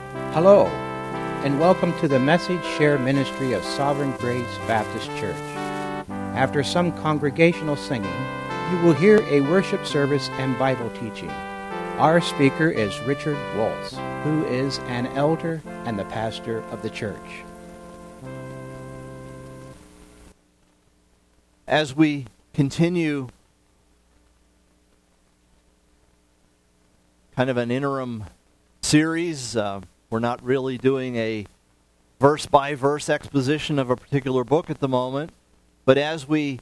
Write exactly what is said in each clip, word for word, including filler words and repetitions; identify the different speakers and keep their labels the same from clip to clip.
Speaker 1: Hello, and welcome to the Message Share Ministry of Sovereign Grace Baptist Church. After some congregational singing, you will hear a worship service and Bible teaching. Our speaker is Richard Waltz, who is an elder and the pastor of the church.
Speaker 2: As we continue kind of an interim series, uh, we're not really doing a verse-by-verse exposition of a particular book at the moment, but as we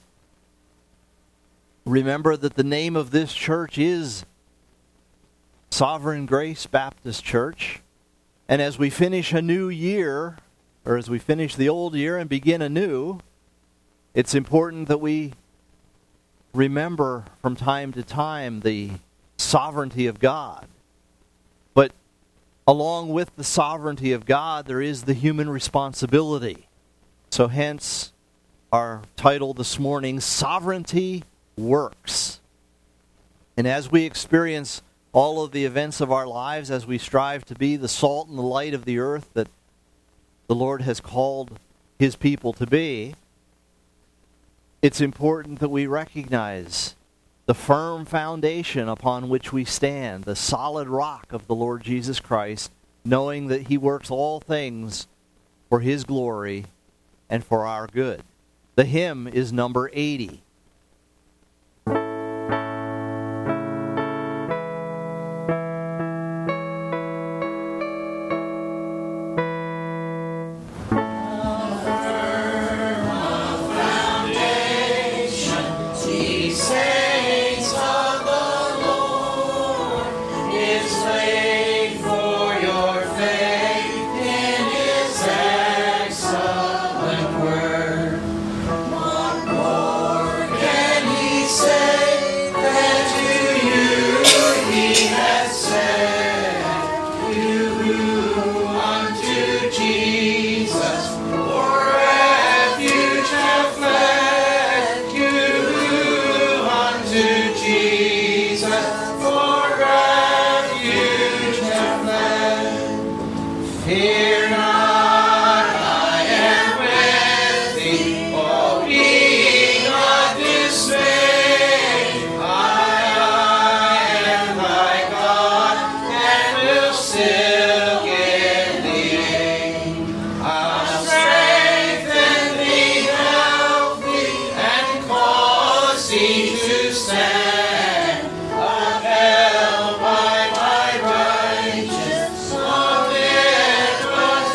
Speaker 2: remember that the name of this church is Sovereign Grace Baptist Church, and as we finish a new year, or as we finish the old year and begin anew, it's important that we remember from time to time the sovereignty of God. But along with the sovereignty of God, there is the human responsibility. So hence our title this morning, Sovereignty Works. And as we experience all of the events of our lives, as we strive to be the salt and the light of the earth that the Lord has called His people to be, it's important that we recognize the firm foundation upon which we stand, the solid rock of the Lord Jesus Christ, knowing that He works all things for His glory and for our good. The hymn is number eighty.
Speaker 3: Upheld by my righteous, so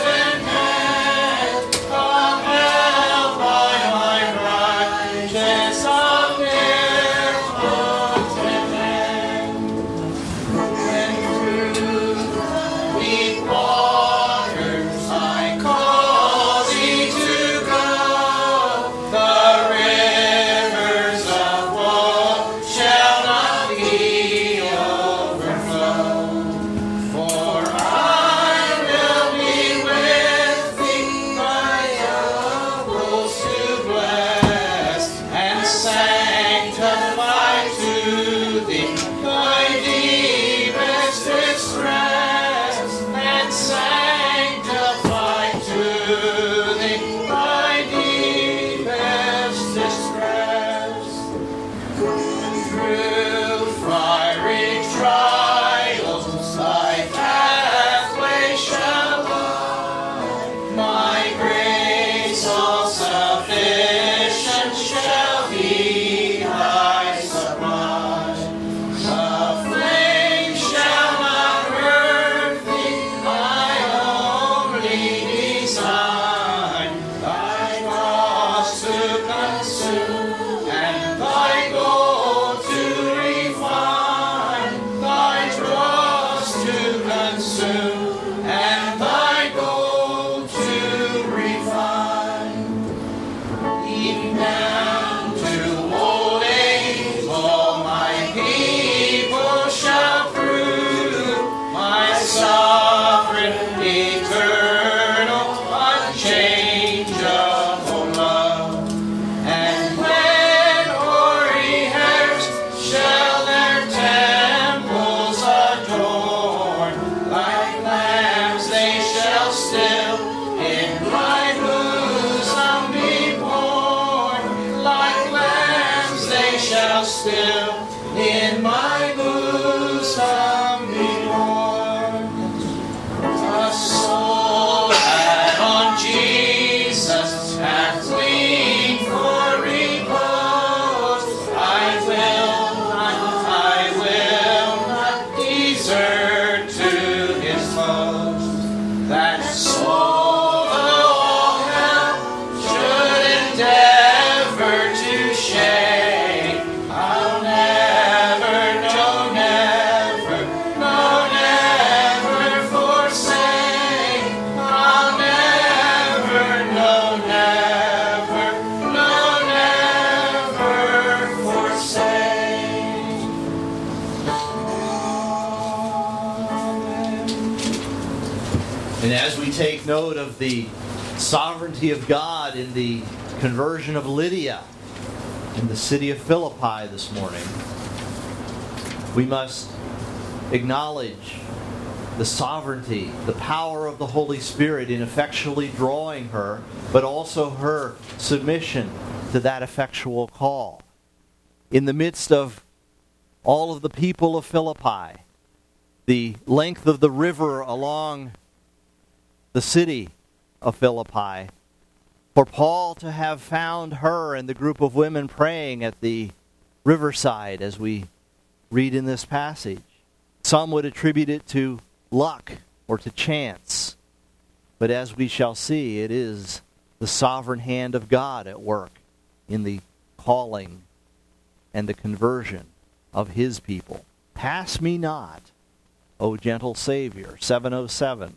Speaker 2: And as we take note of the sovereignty of God in the conversion of Lydia in the city of Philippi this morning, we must acknowledge the sovereignty, the power of the Holy Spirit in effectually drawing her, but also her submission to that effectual call. In the midst of all of the people of Philippi, the length of the river along the city of Philippi, for Paul to have found her and the group of women praying at the riverside, as we read in this passage. Some would attribute it to luck or to chance, but as we shall see, it is the sovereign hand of God at work in the calling and the conversion of His people. Pass me not, O gentle Savior. seven oh seven.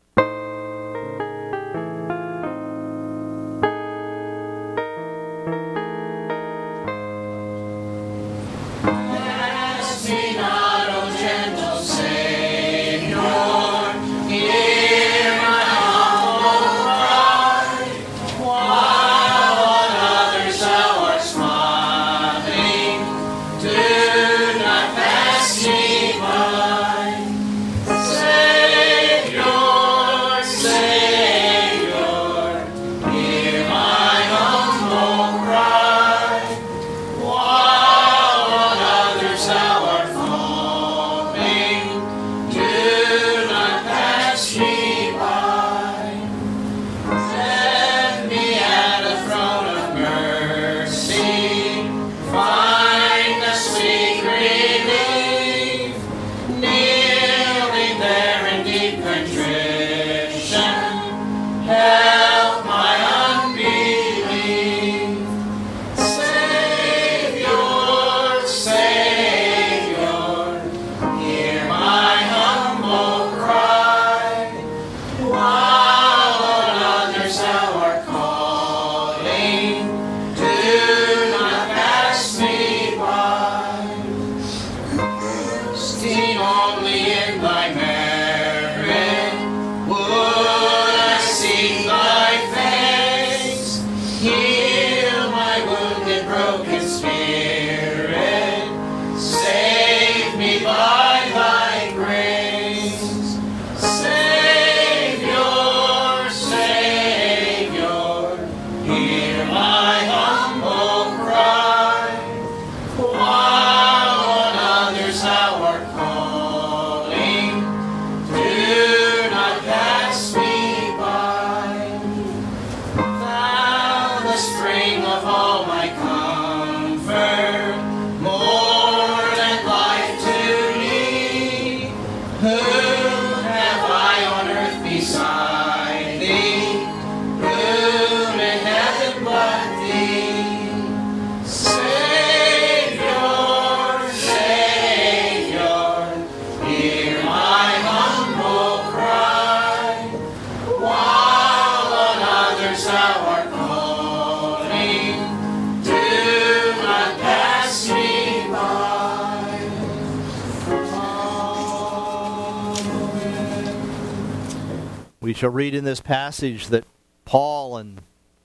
Speaker 2: We shall read in this passage that Paul and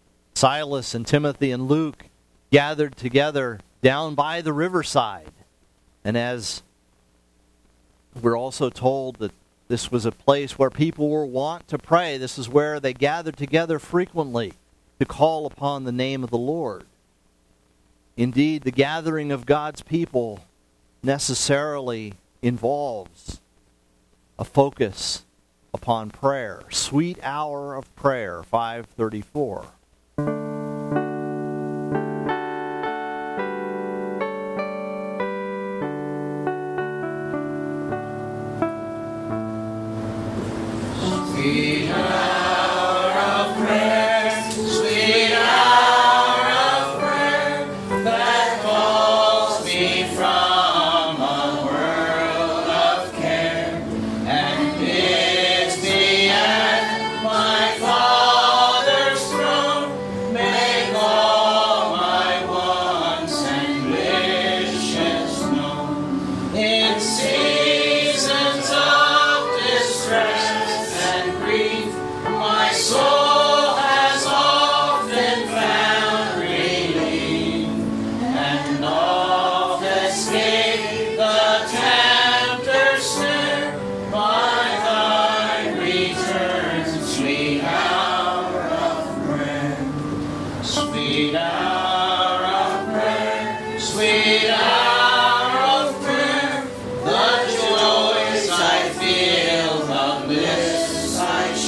Speaker 2: Silas and Timothy and Luke gathered together down by the riverside. And as we're also told that this was a place where people were wont to pray, this is where they gathered together frequently to call upon the name of the Lord. Indeed, the gathering of God's people necessarily involves a focus upon prayer. Sweet hour of prayer, five thirty-four.
Speaker 3: Sweet hour of prayer, sweet hour of prayer, that calls me from a world of care and bids me at my Father's throne make all my wants and wishes known. In seasons of distress and grief,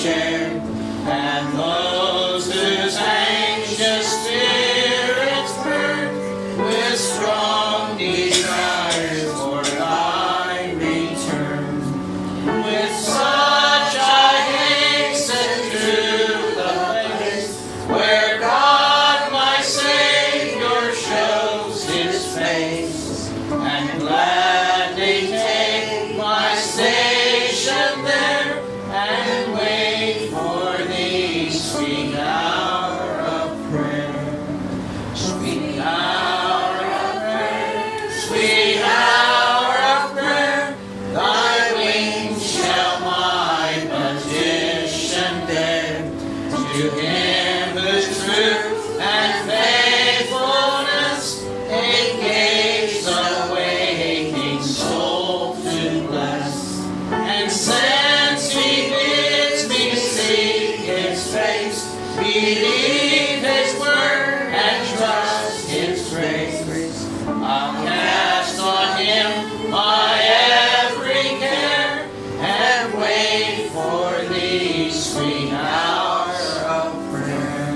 Speaker 3: share, and those whose anxious spirits burn with strong desire for thy return. With such I hasten to the place where God my Savior shows his face, and gladly take my station there, and wait for thee, sweet hour of prayer. Sweet hour of prayer, sweet hour of prayer, thy wings shall my petition bear. To him whose truth and faithfulness engage the waking soul to bless. And since he bids me seek his face, believe his word and trust his grace, I'll cast on him my every care, and wait for thee, sweet hour of prayer.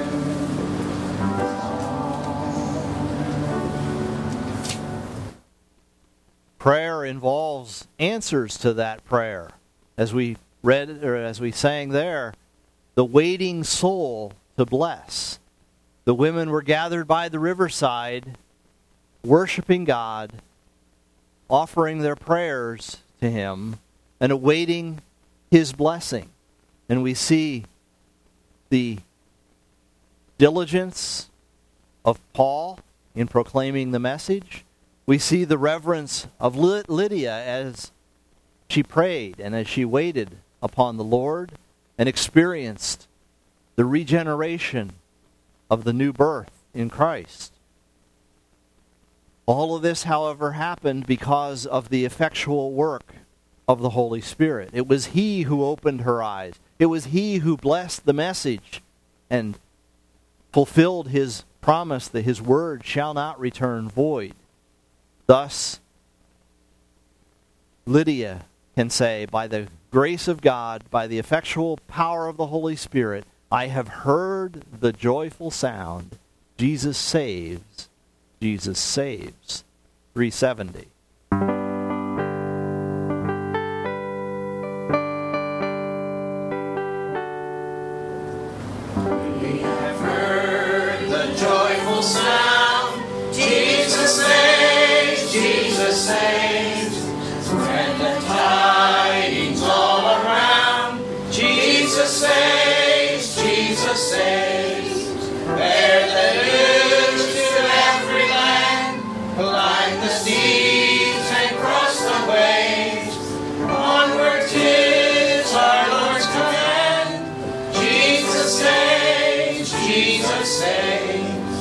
Speaker 2: Prayer involves answers to that prayer. As we read, or as we sang there, the waiting soul to bless. The women were gathered by the riverside, worshiping God, offering their prayers to him, and awaiting his blessing. And we see the diligence of Paul in proclaiming the message. We see the reverence of Lydia as she prayed and as she waited upon the Lord and experienced the regeneration of the new birth in Christ. All of this, however, happened because of the effectual work of the Holy Spirit. It was he who opened her eyes. It was he who blessed the message and fulfilled his promise that his word shall not return void. Thus, Lydia can say, by the grace of God, by the effectual power of the Holy Spirit, I have heard the joyful sound, Jesus saves, Jesus saves. three seventy.
Speaker 3: We have heard the joyful sound, Jesus saves, Jesus saves. Spread the tidings all around, Jesus saves, Jesus saves. Bear the news to every land, like the seas and cross the waves. Onward 'tis our Lord's command, Jesus saves, Jesus saves.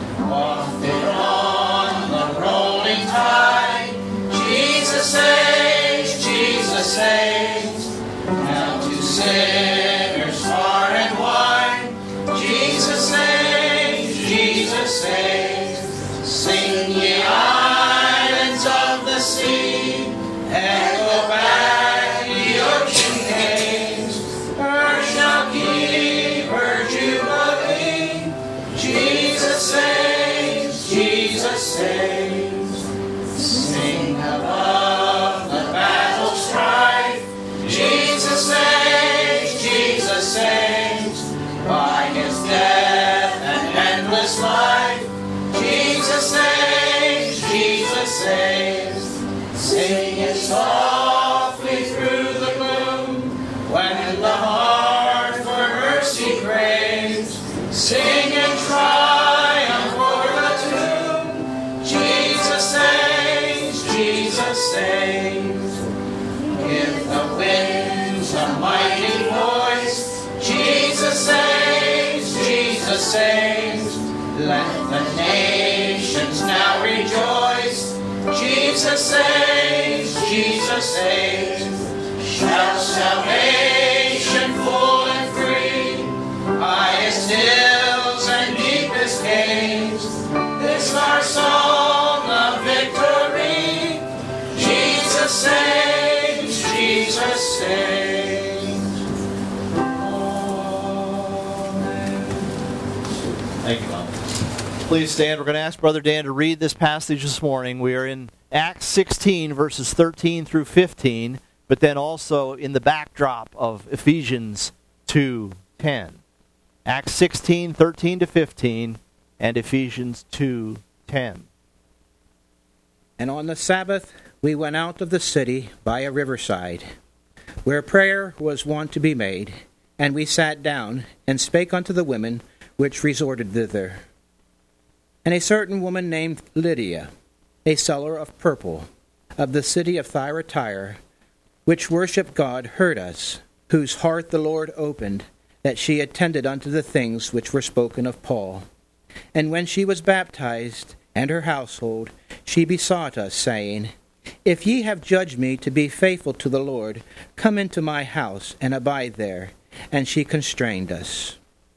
Speaker 3: Wafted on the rolling tide, Jesus saves, Jesus saves. Now to sinners far and wide, Jesus saves, Jesus saves. Sing ye islands of the sea, echo back the ocean caves. Earth shall keep her jubilee, Jesus saves, Jesus saves. Sing above the battle strife, Jesus saves, Jesus saves. By his death and endless life, Jesus saves, Jesus saves. Sing it softly through the gloom, when the heart for mercy craves. Sing in triumph o'er the tomb, Jesus saves, Jesus saves. Give the winds a mighty voice, Jesus saves, Jesus saves. Let the nations now rejoice, Jesus saves, Jesus saves. Shout salvation full and free, highest hills and deepest caves. This our song of victory, Jesus saves, Jesus saves. Oh, Thank you, Mom.
Speaker 2: Please stand. We're going to ask Brother Dan to read this passage this morning. We are in Acts sixteen, verses thirteen through fifteen, but then also in the backdrop of Ephesians two ten. Acts sixteen, thirteen to fifteen, and Ephesians two ten.
Speaker 1: And on the Sabbath we went out of the city by a riverside, where prayer was wont to be made, and we sat down, and spake unto the women which resorted thither. And a certain woman named Lydia, a seller of purple, of the city of Thyatira, which worshipped God, heard us, whose heart the Lord opened, that she attended unto the things which were spoken of Paul. And when she was baptized, and her household, she besought us, saying, If ye have judged me to be faithful to the Lord, come into my house, and abide there. And she constrained us.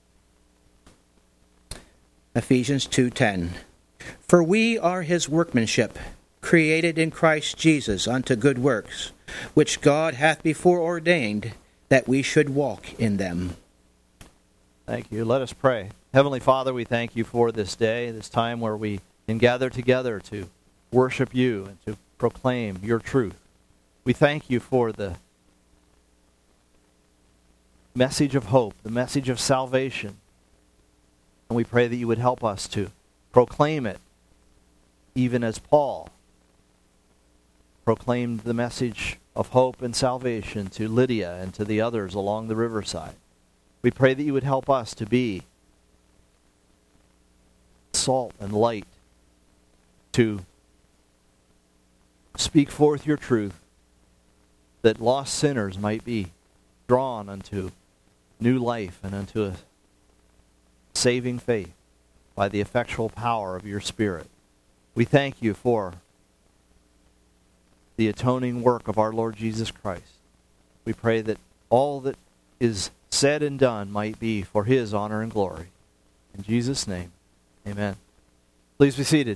Speaker 1: Ephesians two ten. For we are his workmanship, created in Christ Jesus unto good works, which God hath before ordained that we should walk in them.
Speaker 2: Thank you. Let us pray. Heavenly Father, we thank you for this day, this time where we can gather together to worship you and to proclaim your truth. We thank you for the message of hope, the message of salvation. And we pray that you would help us to proclaim it, even as Paul proclaimed the message of hope and salvation to Lydia and to the others along the riverside. We pray that you would help us to be salt and light, to speak forth your truth, that lost sinners might be drawn unto new life and unto a saving faith by the effectual power of your Spirit. We thank you for the atoning work of our Lord Jesus Christ. We pray that all that is said and done might be for his honor and glory. In Jesus' name, amen. Please be seated.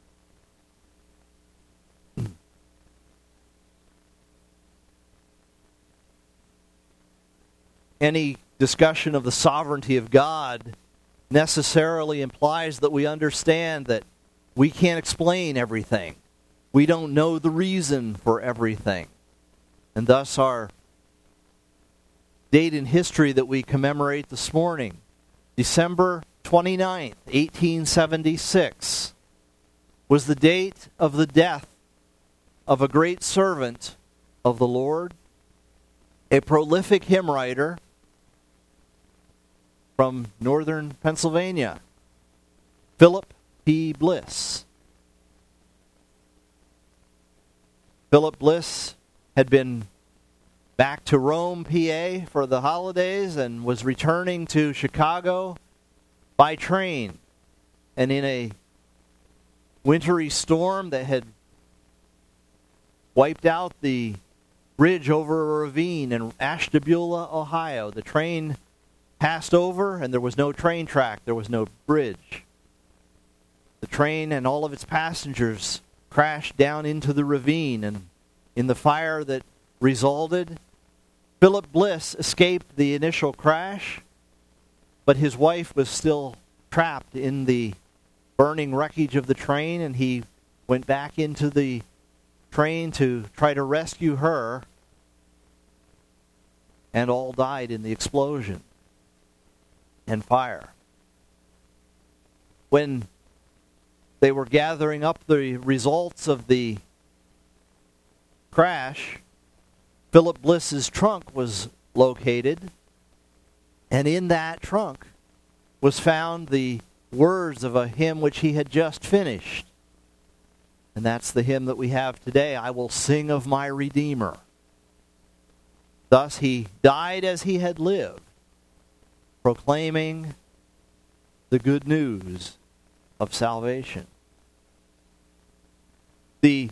Speaker 2: Any discussion of the sovereignty of God necessarily implies that we understand that we can't explain everything. We don't know the reason for everything. And thus our date in history that we commemorate this morning, December twenty-ninth, eighteen seventy-six, was the date of the death of a great servant of the Lord, a prolific hymn writer from northern Pennsylvania, Philip P. Bliss. Philip Bliss had been back to Rome, P A for the holidays and was returning to Chicago by train. And in a wintry storm that had wiped out the bridge over a ravine in Ashtabula, Ohio, the train passed over and there was no train track, there was no bridge. The train and all of its passengers crashed down into the ravine, and in the fire that resulted, Philip Bliss escaped the initial crash, but his wife was still trapped in the burning wreckage of the train, and he went back into the train to try to rescue her, and all died in the explosion and fire. When they were gathering up the results of the crash, Philip Bliss's trunk was located, and in that trunk was found the words of a hymn which he had just finished. And that's the hymn that we have today, I Will Sing of My Redeemer. Thus he died as he had lived, proclaiming the good news of salvation. The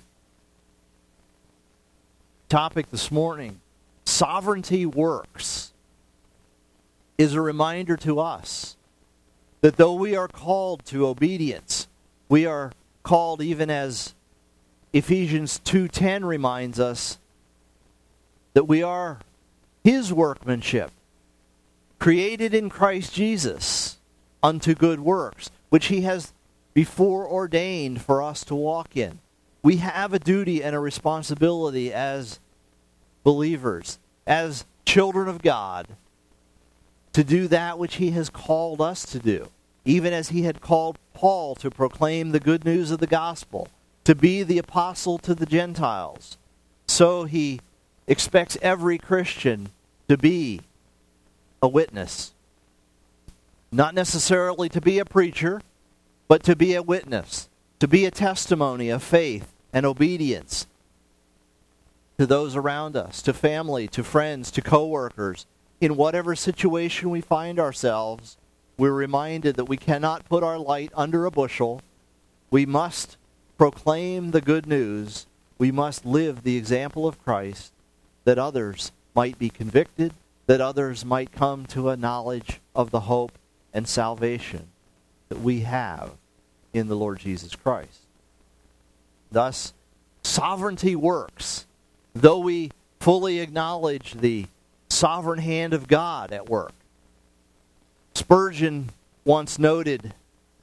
Speaker 2: topic this morning, Sovereignty Works, is a reminder to us that though we are called to obedience, we are called, even as Ephesians two ten reminds us, that we are his workmanship, created in Christ Jesus unto good works, which he has before ordained for us to walk in. We have a duty and a responsibility as believers, as children of God, to do that which he has called us to do, even as he had called Paul to proclaim the good news of the gospel, to be the apostle to the Gentiles. So he expects every Christian to be a witness. Not necessarily to be a preacher, but to be a witness, to be a testimony of faith and obedience to those around us, to family, to friends, to co-workers. In whatever situation we find ourselves, we're reminded that we cannot put our light under a bushel. We must proclaim the good news. We must live the example of Christ, that others might be convicted, that others might come to a knowledge of the hope and salvation that we have in the Lord Jesus Christ. Thus, sovereignty works, though we fully acknowledge the sovereign hand of God at work. Spurgeon once noted,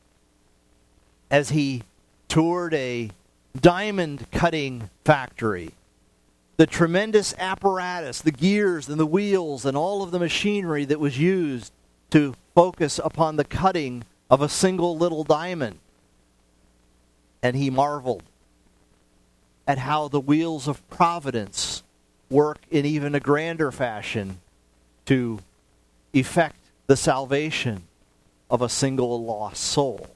Speaker 2: as he toured a diamond cutting factory, the tremendous apparatus, the gears and the wheels and all of the machinery that was used to focus upon the cutting of a single little diamond. And he marveled at how the wheels of providence work in even a grander fashion to effect the salvation of a single lost soul.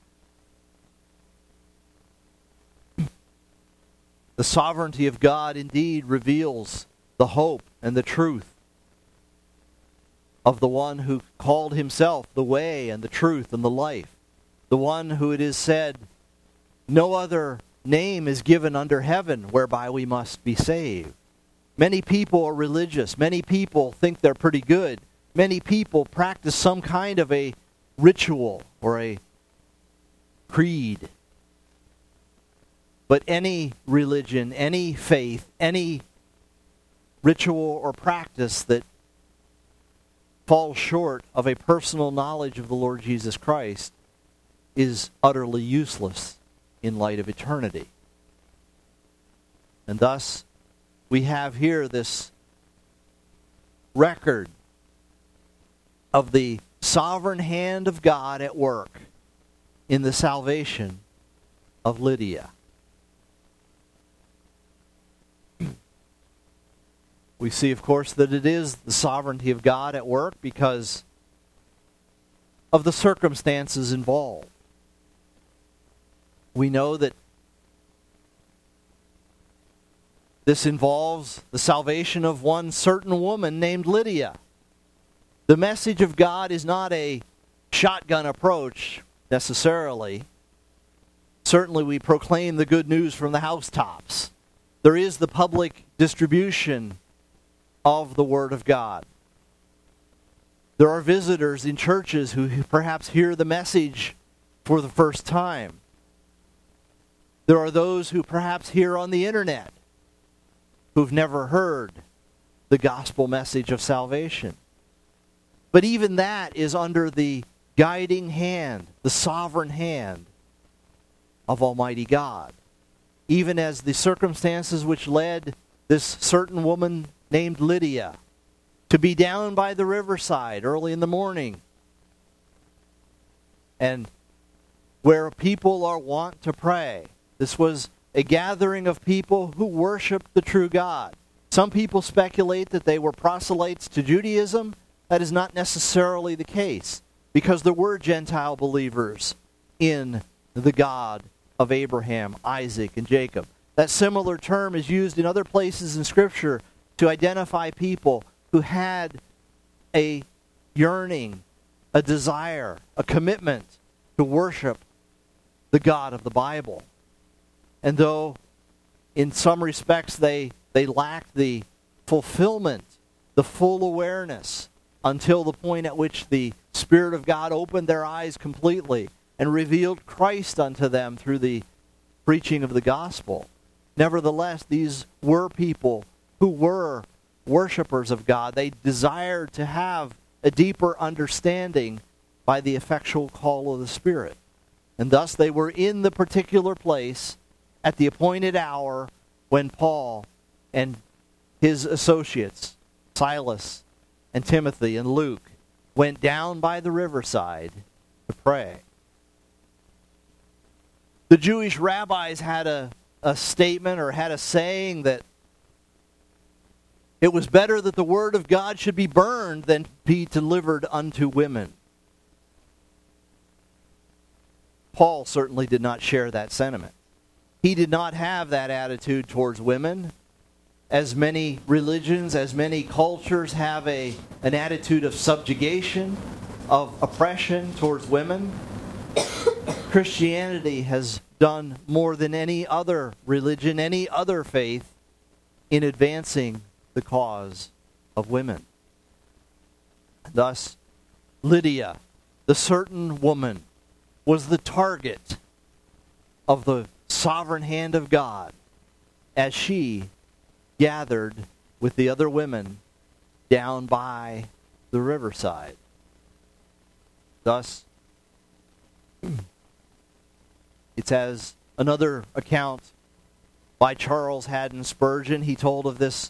Speaker 2: The sovereignty of God indeed reveals the hope and the truth of the one who called himself the way and the truth and the life. The one who it is said, no other name is given under heaven whereby we must be saved. Many people are religious. Many people think they're pretty good. Many people practice some kind of a ritual or a creed. But any religion, any faith, any ritual or practice that falls short of a personal knowledge of the Lord Jesus Christ is utterly useless in light of eternity. And thus, we have here this record of the sovereign hand of God at work in the salvation of Lydia. We see, of course, that it is the sovereignty of God at work because of the circumstances involved. We know that this involves the salvation of one certain woman named Lydia. The message of God is not a shotgun approach, necessarily. Certainly we proclaim the good news from the housetops. There is the public distribution of the Word of God. There are visitors in churches who perhaps hear the message for the first time. There are those who perhaps hear on the internet who've never heard the gospel message of salvation. But even that is under the guiding hand, the sovereign hand of Almighty God. Even as the circumstances which led this certain woman named Lydia to be down by the riverside early in the morning, and where people are wont to pray. This was a gathering of people who worshiped the true God. Some people speculate that they were proselytes to Judaism. That is not necessarily the case, because there were Gentile believers in the God of Abraham, Isaac, and Jacob. That similar term is used in other places in Scripture to identify people who had a yearning, a desire, a commitment to worship the God of the Bible. And though in some respects they, they lacked the fulfillment, the full awareness, until the point at which the Spirit of God opened their eyes completely and revealed Christ unto them through the preaching of the gospel. Nevertheless, these were people who were worshipers of God. They desired to have a deeper understanding by the effectual call of the Spirit. And thus they were in the particular place at the appointed hour when Paul and his associates, Silas and Timothy and Luke, went down by the riverside to pray. The Jewish rabbis had a, a statement or had a saying that it was better that the word of God should be burned than be delivered unto women. Paul certainly did not share that sentiment. He did not have that attitude towards women. As many religions, as many cultures have a, an attitude of subjugation, of oppression towards women, Christianity has done more than any other religion, any other faith, in advancing the cause of women. Thus, Lydia, the certain woman, was the target of the sovereign hand of God as she gathered with the other women down by the riverside. Thus, it's as another account by Charles Haddon Spurgeon. He told of this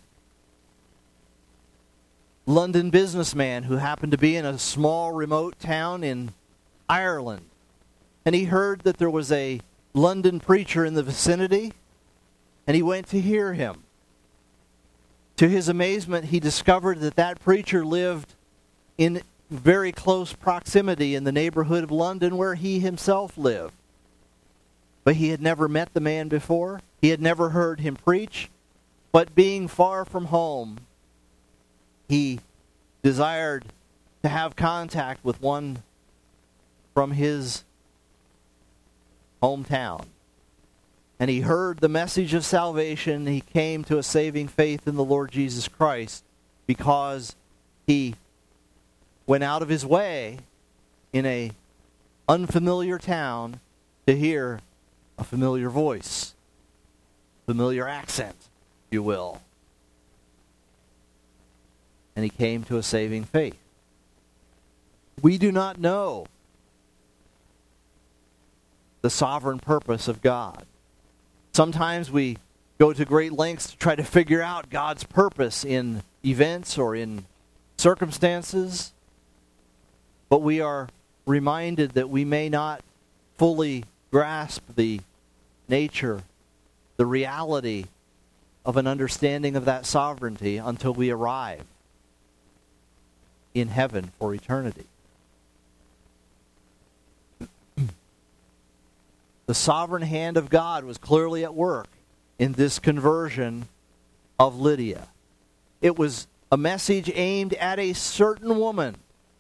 Speaker 2: London businessman who happened to be in a small remote town in Ireland. And he heard that there was a London preacher in the vicinity, and he went to hear him. To his amazement, he discovered that that preacher lived in very close proximity in the neighborhood of London where he himself lived. But he had never met the man before. He had never heard him preach. But being far from home, he desired to have contact with one from his hometown. And he heard the message of salvation. He came to a saving faith in the Lord Jesus Christ because he went out of his way in a unfamiliar town to hear a familiar voice, familiar accent, if you will. And he came to a saving faith. We do not know the sovereign purpose of God. Sometimes we go to great lengths to try to figure out God's purpose in events or in circumstances, but we are reminded that we may not fully grasp the nature, the reality of an understanding of that sovereignty until we arrive in heaven for eternity. The sovereign hand of God was clearly at work in this conversion of Lydia. It was a message aimed at a certain woman.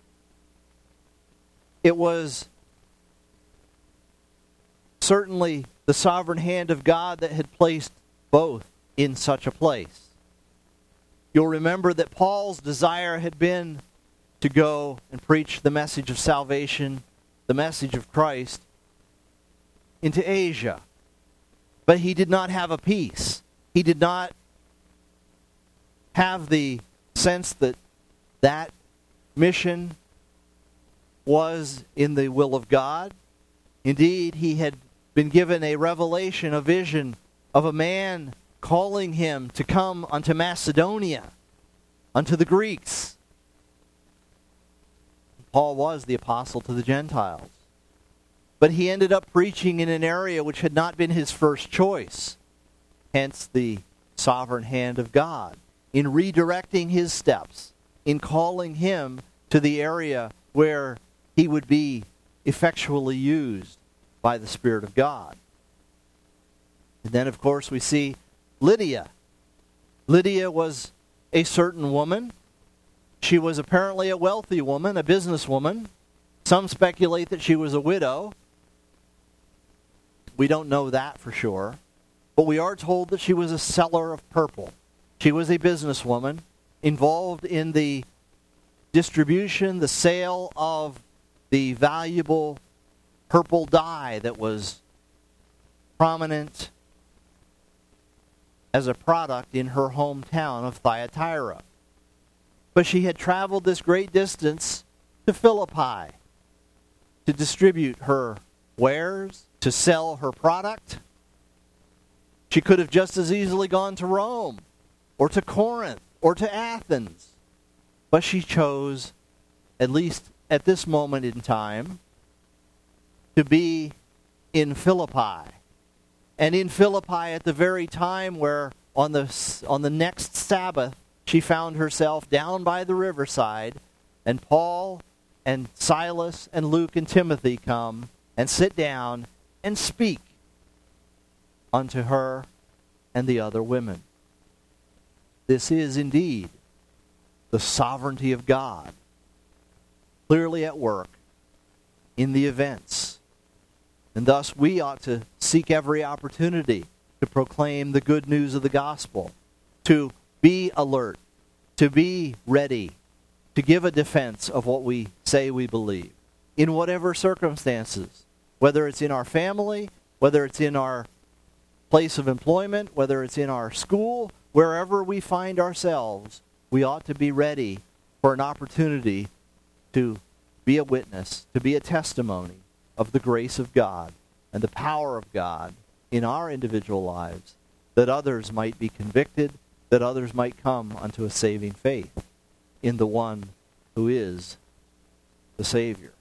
Speaker 2: It was certainly the sovereign hand of God that had placed both in such a place. You'll remember that Paul's desire had been to go and preach the message of salvation, the message of Christ, into Asia. But he did not have a peace. He did not have the sense that that mission was in the will of God. Indeed, he had been given a revelation, a vision of a man calling him to come unto Macedonia, unto the Greeks. Paul was the apostle to the Gentiles. But he ended up preaching in an area which had not been his first choice. Hence the sovereign hand of God in redirecting his steps, in calling him to the area where he would be effectually used by the Spirit of God. And then, of course, we see Lydia. Lydia was a certain woman. She was apparently a wealthy woman, a businesswoman. Some speculate that she was a widow. We don't know that for sure. But we are told that she was a seller of purple. She was a businesswoman involved in the distribution, the sale of the valuable purple dye that was prominent as a product in her hometown of Thyatira. But she had traveled this great distance to Philippi to distribute her wares, to sell her product. She could have just as easily gone to Rome or to Corinth or to Athens. But she chose, at least at this moment in time, to be in Philippi. And in Philippi at the very time where on the on the next Sabbath she found herself down by the riverside, and Paul and Silas and Luke and Timothy come and sit down and speak unto her and the other women. This is indeed the sovereignty of God, clearly at work in the events. And thus we ought to seek every opportunity to proclaim the good news of the gospel, to be alert, to be ready, to give a defense of what we say we believe, in whatever circumstances, whether it's in our family, whether it's in our place of employment, whether it's in our school, wherever we find ourselves, we ought to be ready for an opportunity to be a witness, to be a testimony of the grace of God and the power of God in our individual lives, that others might be convicted, that others might come unto a saving faith in the one who is the Savior.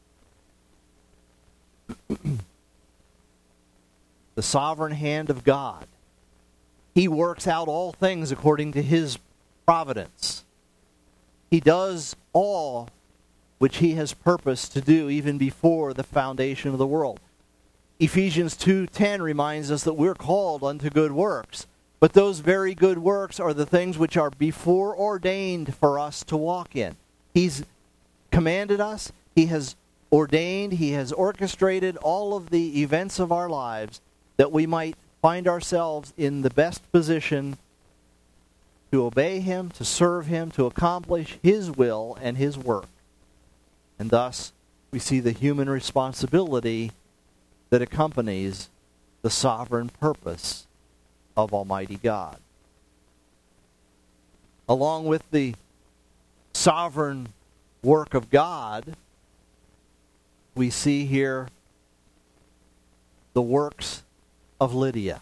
Speaker 2: The sovereign hand of God. He works out all things according to His providence. He does all which He has purposed to do even before the foundation of the world. Ephesians two ten reminds us that we're called unto good works. But those very good works are the things which are before ordained for us to walk in. He's commanded us. He has ordained. He has orchestrated all of the events of our lives that we might find ourselves in the best position to obey Him, to serve Him, to accomplish His will and His work. And thus, we see the human responsibility that accompanies the sovereign purpose of Almighty God. Along with the sovereign work of God, we see here the works of Lydia.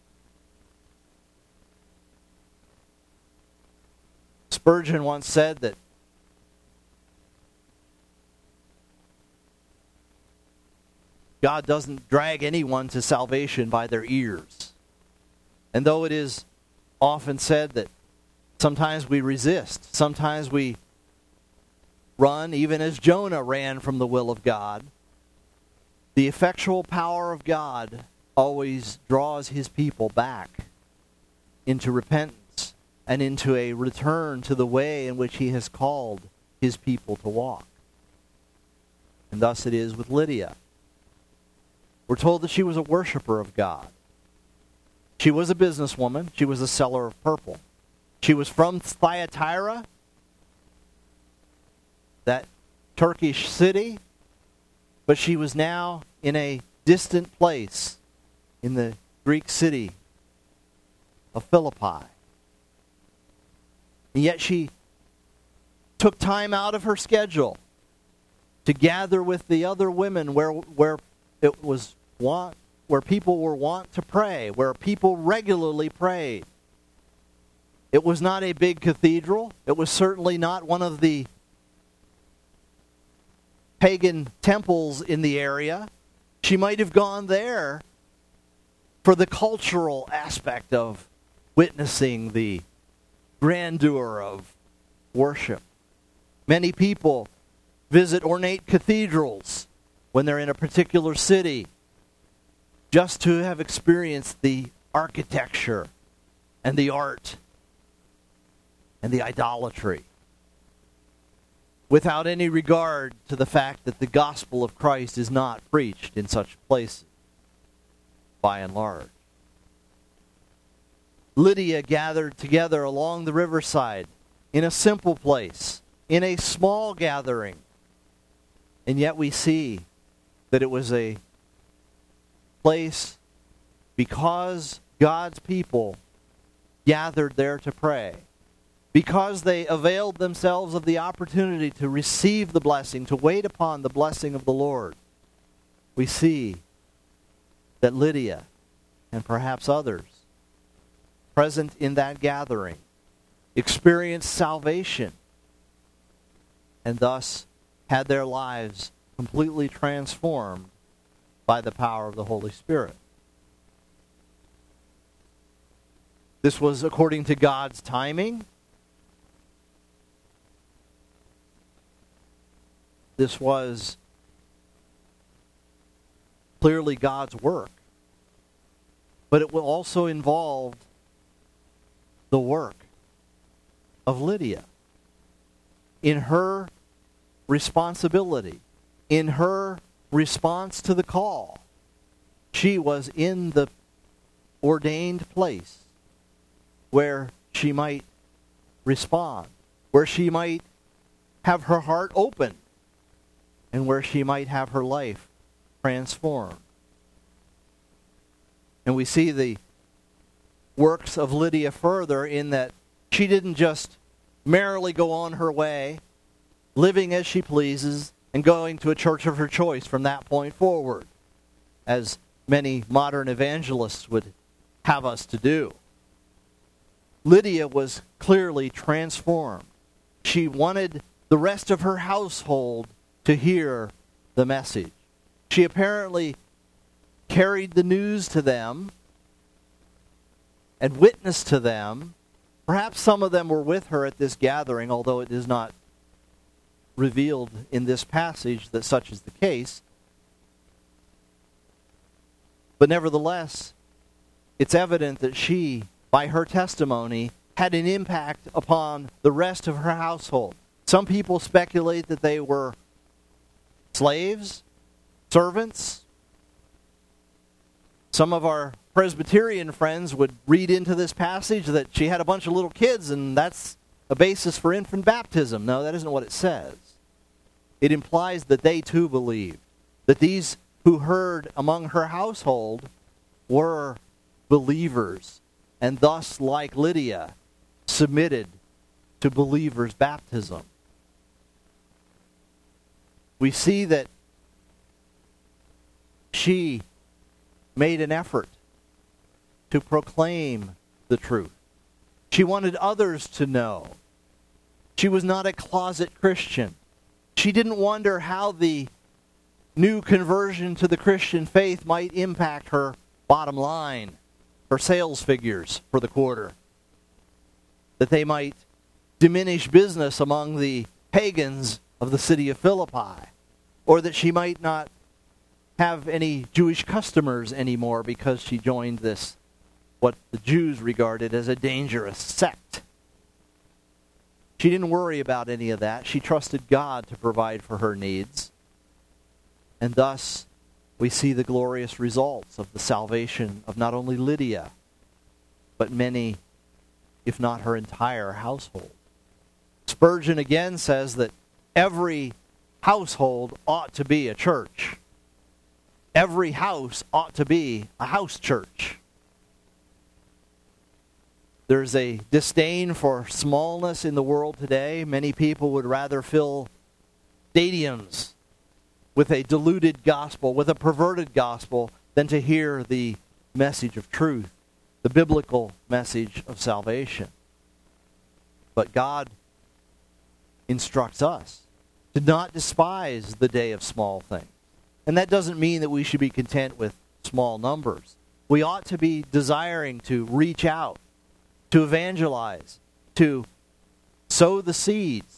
Speaker 2: Spurgeon once said that God doesn't drag anyone to salvation by their ears. And though it is often said that sometimes we resist, sometimes we run, even as Jonah ran from the will of God, the effectual power of God always draws His people back into repentance and into a return to the way in which He has called His people to walk. And thus it is with Lydia. We're told that she was a worshiper of God. She was a businesswoman. She was a seller of purple. She was from Thyatira, that Turkish city, but she was now in a distant place in the Greek city of Philippi. And yet she took time out of her schedule to gather with the other women where where it was wont, where people were wont to pray, where people regularly prayed. It was not a big cathedral. It was certainly not one of the pagan temples in the area. She might have gone there for the cultural aspect of witnessing the grandeur of worship. Many people visit ornate cathedrals when they're in a particular city just to have experienced the architecture and the art and the idolatry, without any regard to the fact that the gospel of Christ is not preached in such places, by and large. Lydia gathered together along the riverside in a simple place, in a small gathering, and yet we see that it was a place because God's people gathered there to pray, because they availed themselves of the opportunity to receive the blessing, to wait upon the blessing of the Lord, we see that Lydia, and perhaps others present in that gathering, experienced salvation and thus had their lives completely transformed by the power of the Holy Spirit. This was according to God's timing. This was clearly God's work. But it will also involve the work of Lydia in her responsibility, in her response to the call. She was in the ordained place where she might respond, where she might have her heart open, and where she might have her life transformed. And we see the works of Lydia further in that she didn't just merrily go on her way, living as she pleases, and going to a church of her choice from that point forward, as many modern evangelists would have us to do. Lydia was clearly transformed. She wanted the rest of her household to hear the message. She apparently carried the news to them and witnessed to them. Perhaps some of them were with her at this gathering, although it is not revealed in this passage that such is the case. But nevertheless, it's evident that she, by her testimony, had an impact upon the rest of her household. Some people speculate that they were slaves, servants. Some of our Presbyterian friends would read into this passage that she had a bunch of little kids and that's a basis for infant baptism. No, that isn't what it says. It implies that they too believed, that these who heard among her household were believers, and thus, like Lydia, submitted to believers' baptism. We see that she made an effort to proclaim the truth. She wanted others to know. She was not a closet Christian. She didn't wonder how the new conversion to the Christian faith might impact her bottom line, her sales figures for the quarter. That they might diminish business among the pagans of the city of Philippi. Or that she might not have any Jewish customers anymore because she joined this, what the Jews regarded as a dangerous sect. She didn't worry about any of that. She trusted God to provide for her needs. And thus, we see the glorious results of the salvation of not only Lydia, but many, if not her entire household. Spurgeon again says that every household ought to be a church. Every house ought to be a house church. There's a disdain for smallness in the world today. Many people would rather fill stadiums with a diluted gospel, with a perverted gospel, than to hear the message of truth, the biblical message of salvation. But God instructs us to not despise the day of small things. And that doesn't mean that we should be content with small numbers. We ought to be desiring to reach out, to evangelize, to sow the seeds.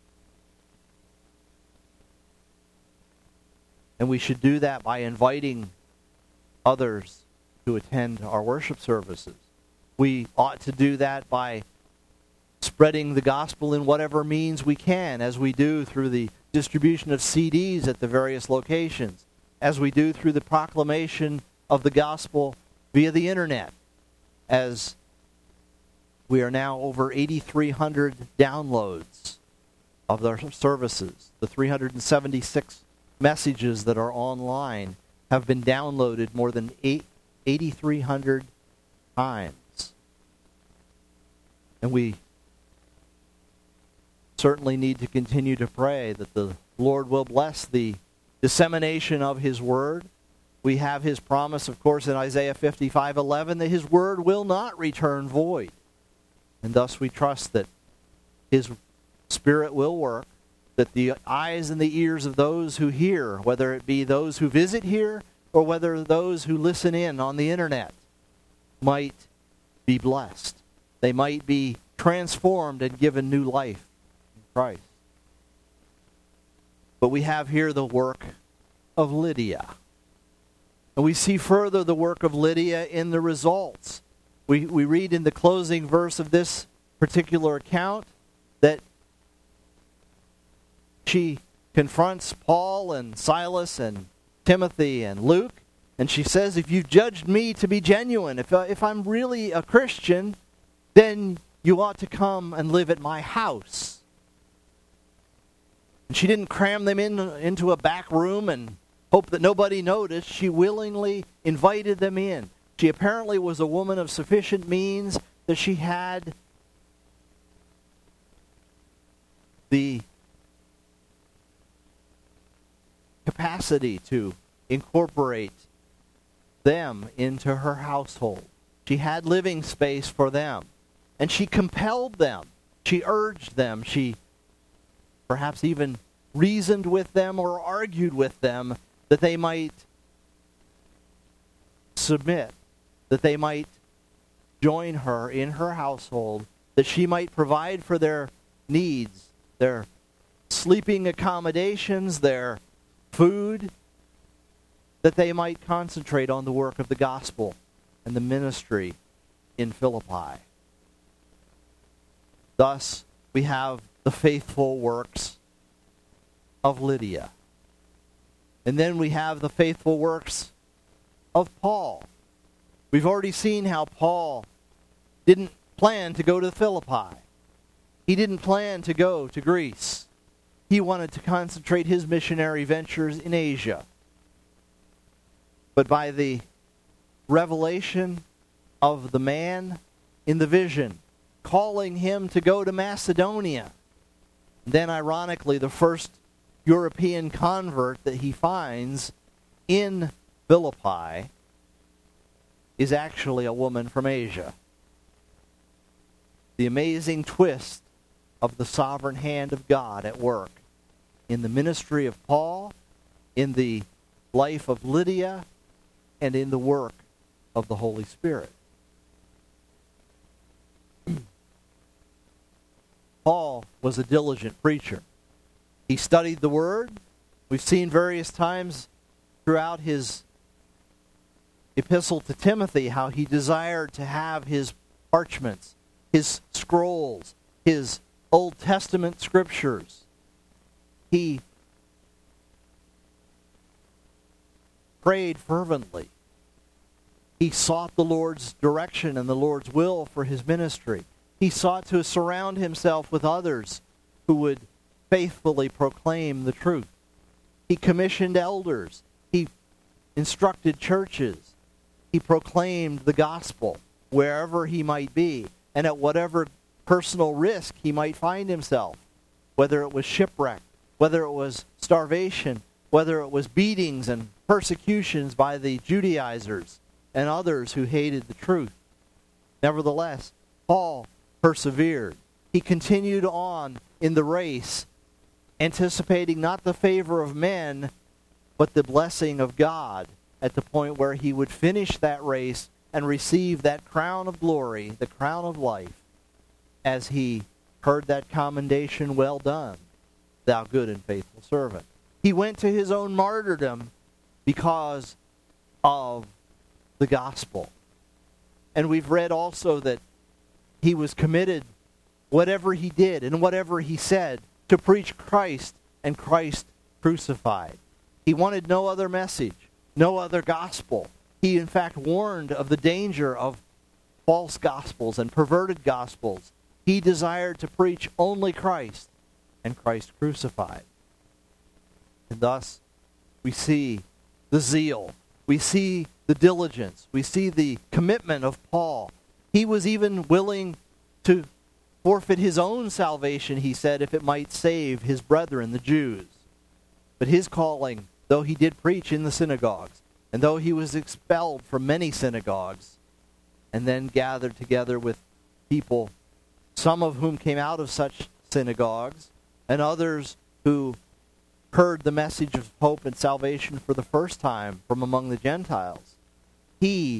Speaker 2: And we should do that by inviting others to attend our worship services. We ought to do that by spreading the gospel in whatever means we can, as we do through the distribution of C Ds at the various locations, as we do through the proclamation of the gospel via the internet, as we are now over eighty-three hundred downloads of their services. The three hundred seventy-six messages that are online have been downloaded more than eighty-three hundred times. And we certainly need to continue to pray that the Lord will bless the dissemination of his word. We have his promise, of course, in Isaiah fifty-five eleven, that his word will not return void. And thus we trust that his Spirit will work, that the eyes and the ears of those who hear, whether it be those who visit here or whether those who listen in on the internet, might be blessed. They might be transformed and given new life in Christ. But we have here the work of Lydia. And we see further the work of Lydia in the results. We, we read in the closing verse of this particular account that she confronts Paul and Silas and Timothy and Luke, and she says, if you've judged me to be genuine, if, uh, if I'm really a Christian, then you ought to come and live at my house. And she didn't cram them in, into a back room and hope that nobody noticed. She willingly invited them in. She apparently was a woman of sufficient means that she had the capacity to incorporate them into her household. She had living space for them. And she compelled them. She urged them. She perhaps even reasoned with them or argued with them that they might submit, that they might join her in her household, that she might provide for their needs, their sleeping accommodations, their food, that they might concentrate on the work of the gospel and the ministry in Philippi. Thus, we have the faithful works of Lydia. And then we have the faithful works of Paul. We've already seen how Paul didn't plan to go to Philippi. He didn't plan to go to Greece. He wanted to concentrate his missionary ventures in Asia. But by the revelation of the man in the vision, calling him to go to Macedonia, then ironically the first European convert that he finds in Philippi is actually a woman from Asia. The amazing twist of the sovereign hand of God at work in the ministry of Paul, in the life of Lydia, and in the work of the Holy Spirit. Paul was a diligent preacher. He studied the Word. We've seen various times throughout his epistle to Timothy how he desired to have his parchments, his scrolls, his Old Testament scriptures. He prayed fervently. He sought the Lord's direction and the Lord's will for his ministry. He sought to surround himself with others who would faithfully proclaim the truth. He commissioned elders. He instructed churches. He proclaimed the gospel wherever he might be and at whatever personal risk he might find himself, whether it was shipwreck, whether it was starvation, whether it was beatings and persecutions by the Judaizers and others who hated the truth. Nevertheless, Paul persevered. He continued on in the race, anticipating not the favor of men, but the blessing of God at the point where he would finish that race and receive that crown of glory, the crown of life, as he heard that commendation, well done, thou good and faithful servant. He went to his own martyrdom because of the gospel. And we've read also that he was committed, whatever he did and whatever he said, to preach Christ and Christ crucified. He wanted no other message, no other gospel. He, in fact, warned of the danger of false gospels and perverted gospels. He desired to preach only Christ and Christ crucified. And thus, we see the zeal. We see the diligence. We see the commitment of Paul. He was even willing to forfeit his own salvation, he said, if it might save his brethren, the Jews. But his calling, though he did preach in the synagogues, and though he was expelled from many synagogues, and then gathered together with people, some of whom came out of such synagogues, and others who heard the message of hope and salvation for the first time from among the Gentiles, he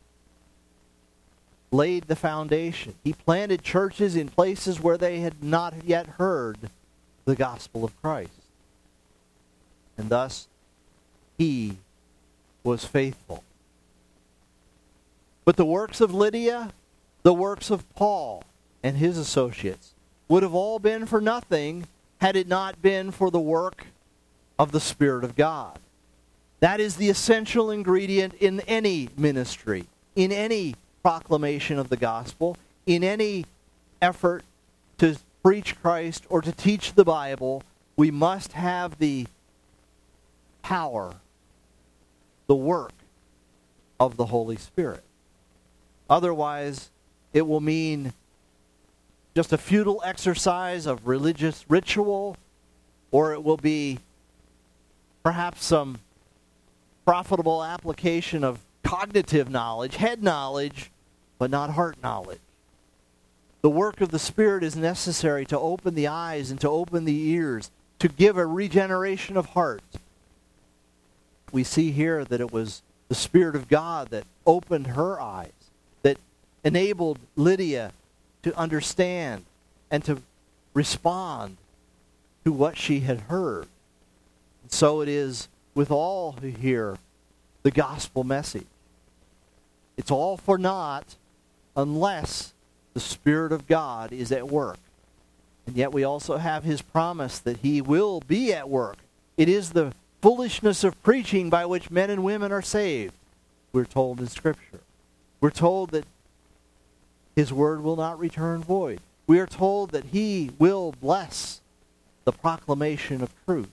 Speaker 2: laid the foundation. He planted churches in places where they had not yet heard the gospel of Christ. And thus, he was faithful. But the works of Lydia, the works of Paul and his associates, would have all been for nothing had it not been for the work of the Spirit of God. That is the essential ingredient in any ministry, in any proclamation of the gospel, in any effort to preach Christ or to teach the Bible. We must have the power, the work of the Holy Spirit. Otherwise, it will mean just a futile exercise of religious ritual, or it will be perhaps some profitable application of cognitive knowledge, head knowledge, but not heart knowledge. The work of the Spirit is necessary to open the eyes and to open the ears, to give a regeneration of heart. We see here that it was the Spirit of God that opened her eyes, that enabled Lydia to understand and to respond to what she had heard. And so it is with all who hear the gospel message. It's all for naught unless the Spirit of God is at work. And yet we also have his promise that he will be at work. It is the foolishness of preaching by which men and women are saved, we're told in Scripture. We're told that his word will not return void. We are told that he will bless the proclamation of truth.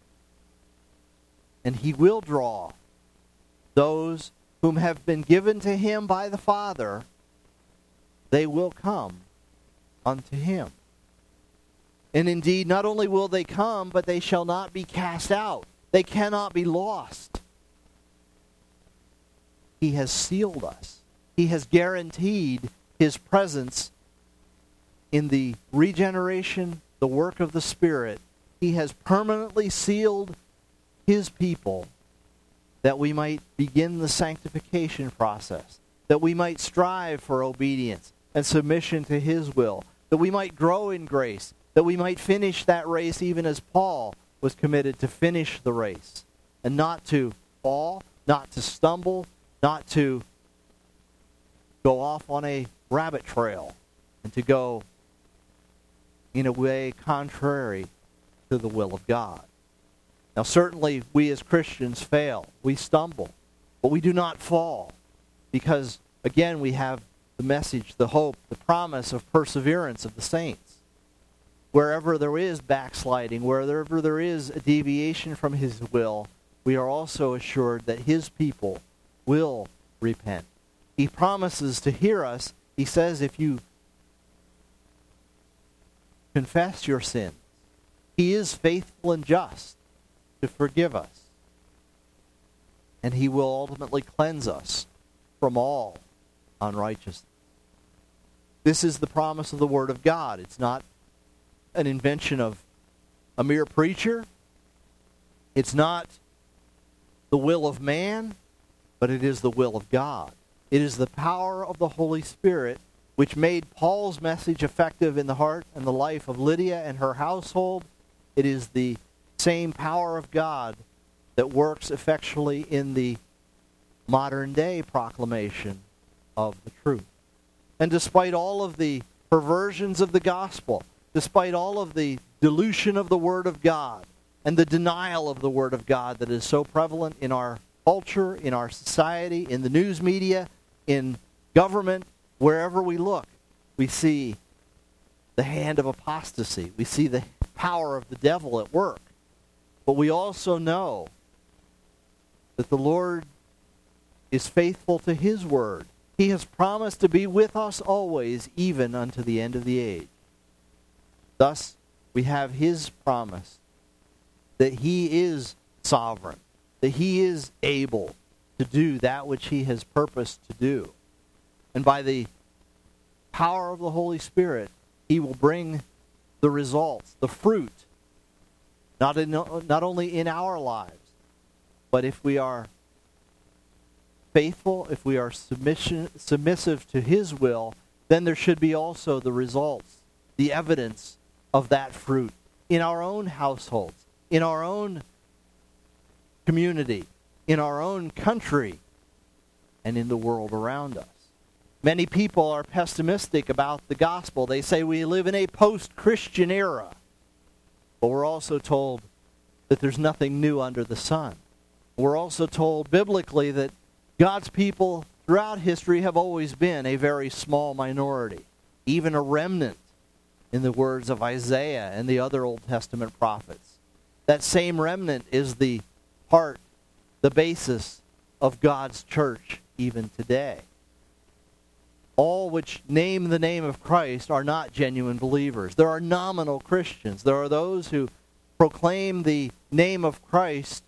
Speaker 2: And he will draw those whom have been given to him by the Father. They will come unto him. And indeed, not only will they come, but they shall not be cast out. They cannot be lost. He has sealed us. He has guaranteed his presence in the regeneration, the work of the Spirit. He has permanently sealed his people that we might begin the sanctification process, that we might strive for obedience and submission to his will, that we might grow in grace, that we might finish that race even as Paul was committed to finish the race, and not to fall, not to stumble, not to go off on a rabbit trail, and to go in a way contrary to the will of God. Now certainly we as Christians fail. We stumble, but we do not fall, because again we have the message, the hope, the promise of perseverance of the saints. Wherever there is backsliding, wherever there is a deviation from his will, we are also assured that his people will repent. He promises to hear us. He says, if you confess your sins, he is faithful and just to forgive us. And he will ultimately cleanse us from all unrighteousness. This is the promise of the Word of God. It's not an invention of a mere preacher. It's not the will of man, but it is the will of God. It is the power of the Holy Spirit which made Paul's message effective in the heart and the life of Lydia and her household. It is the same power of God that works effectually in the modern day proclamation of the truth. And despite all of the perversions of the gospel, despite all of the dilution of the Word of God and the denial of the Word of God that is so prevalent in our culture, in our society, in the news media, in government, wherever we look, we see the hand of apostasy. We see the power of the devil at work. But we also know that the Lord is faithful to his word. He has promised to be with us always, even unto the end of the age. Thus, we have his promise that he is sovereign, that he is able to do that which he has purposed to do. And by the power of the Holy Spirit, he will bring the results, the fruit, not in, not only in our lives, but if we are faithful, if we are submission, submissive to his will, then there should be also the results, the evidence of that fruit in our own households, in our own community, in our own country, and in the world around us. Many people are pessimistic about the gospel. They say we live in a post-Christian era. But we're also told that there's nothing new under the sun. We're also told biblically that God's people throughout history have always been a very small minority, even a remnant, in the words of Isaiah and the other Old Testament prophets. That same remnant is the heart, the basis of God's church even today. All which name the name of Christ are not genuine believers. There are nominal Christians. There are those who proclaim the name of Christ.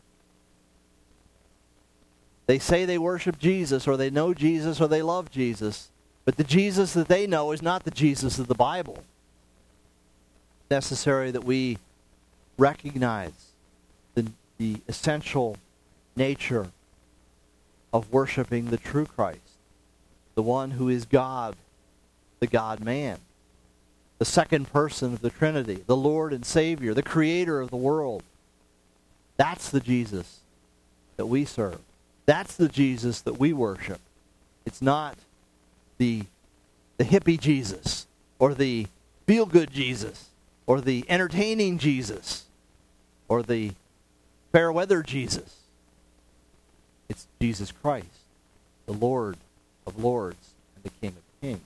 Speaker 2: They say they worship Jesus, or they know Jesus, or they love Jesus. But the Jesus that they know is not the Jesus of the Bible. It's necessary that we recognize the, the essential nature of worshiping the true Christ, the one who is God, the God-man, the second person of the Trinity, the Lord and Savior, the Creator of the world. That's the Jesus that we serve. That's the Jesus that we worship. It's not the, the hippie Jesus, or the feel-good Jesus, or the entertaining Jesus, or the fair-weather Jesus. It's Jesus Christ, the Lord of lords and the King of kings.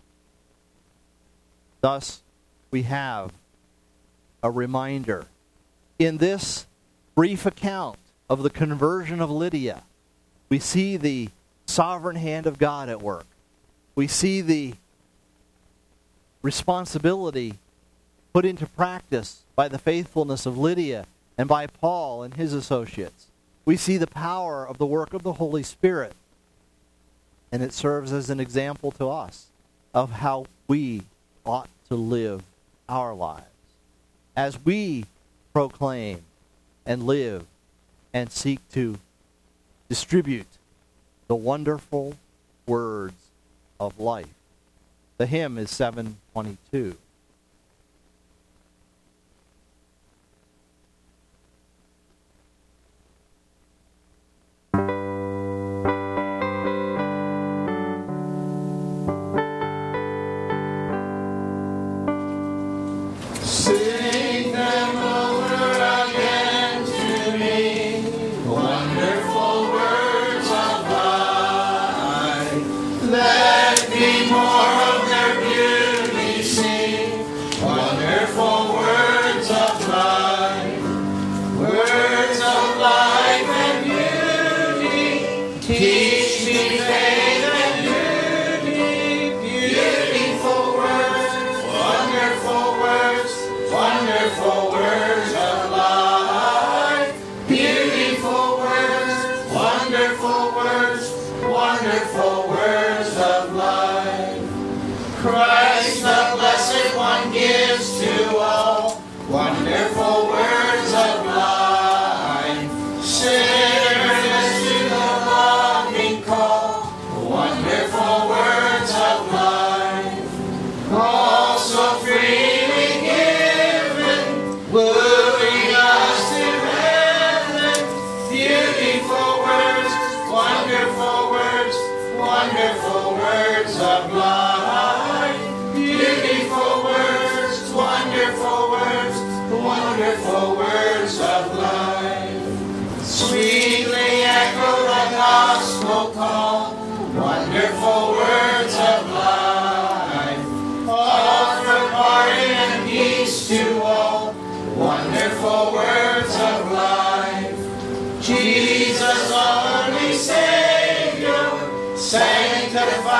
Speaker 2: Thus, we have a reminder. In this brief account of the conversion of Lydia, we see the sovereign hand of God at work. We see the responsibility put into practice by the faithfulness of Lydia and by Paul and his associates. We see the power of the work of the Holy Spirit. And it serves as an example to us of how we ought to live our lives as we proclaim and live and seek to distribute the wonderful words of life. The hymn is seven twenty-two.
Speaker 3: Sing them over again to me, wonderful words of life. Let me more of their beauty sing, wonderful words of life. Words of life and beauty, teach me faith and beauty, beautiful words, wonderful words. Wonderful words of life, beautiful words, wonderful words, wonderful words of life. Christ the Blessed One gives to all wonderful words of life. Sinners to the loving call, wonderful words of life. Also freely given, wooing us to heaven, beautiful words, wonderful words, wonderful words of life, beautiful words, wonderful words, wonderful words of life. Sweetly echo the gospel call, wonderful words of life. Offer pardon and peace to all, wonderful words of life. Jesus, only Savior, sanctify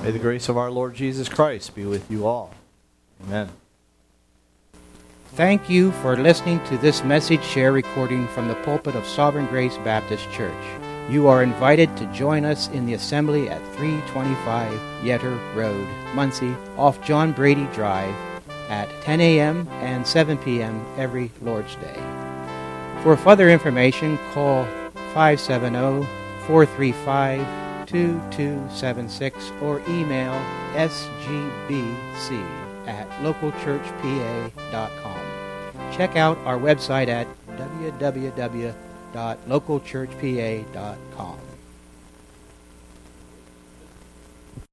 Speaker 2: May the grace of our Lord Jesus Christ be with you all. Amen.
Speaker 1: Thank you for listening to this message share recording from the pulpit of Sovereign Grace Baptist Church. You are invited to join us in the assembly at three twenty-five Yetter Road, Muncie, off John Brady Drive, at ten a.m. and seven p.m. every Lord's Day. For further information, call five seven zero, four three five, two two seven six or email s g b c at local church p a dot com. Check out our website at w w w dot local church p a dot com.